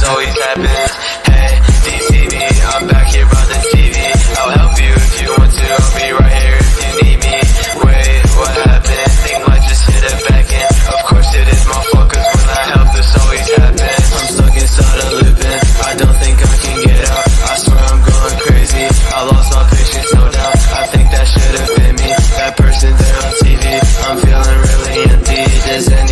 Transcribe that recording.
always happens. Hey, DTV, I'm back here by the TV. I'll help you if you want to, I'll be right here if you need me. Wait, what happened? Think might just hit it back in. Of course it is my fault, cause when I help this always happens. I'm stuck inside a looping, I don't think I can get out. I swear I'm going crazy, I lost my patience, no doubt. I think that should have been me, that person there on TV. I'm feeling really empty, does anyone